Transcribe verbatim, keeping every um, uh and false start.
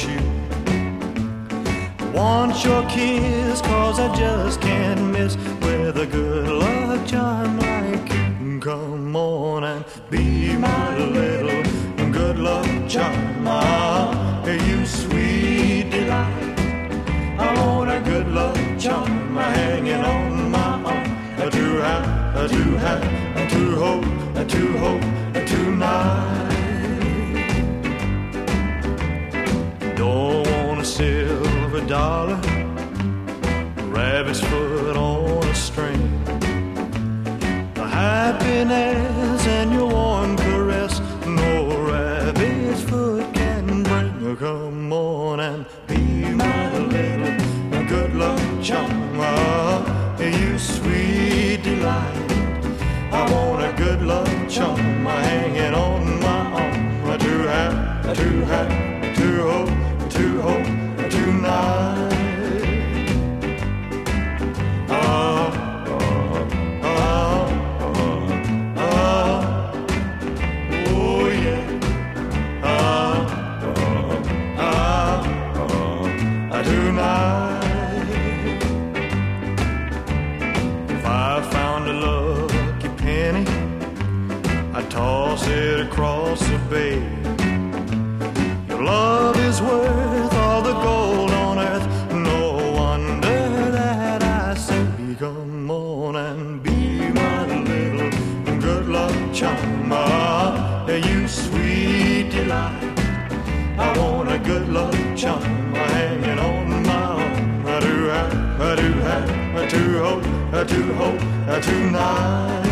you. Want your kiss, cause I just can't miss with a good luck charm like you. Come on and be my little good luck charm. Ah, you sweet delight. I want a good luck charm hanging on my arm. To have, to have, to hope, to hope tonight. Don't want a silver dollar, rabbit's foot on a string. The happiness and your warm caress, no rabbit's foot can bring. Come on and be my little good luck charm. You sweet delight. I want a good luck charm hanging on my arm. To have, to have, to hope, to hope tonight. Ah, ah, ah, ah, oh yeah. Ah, ah, ah, tonight. Toss it across the bay. Your love is worth all the gold on earth. No wonder that I say, come on and be my little good luck charm. Ah, you sweet delight. I want a good luck charm hanging on my arm. I do have, I do have, to hope, to hope tonight.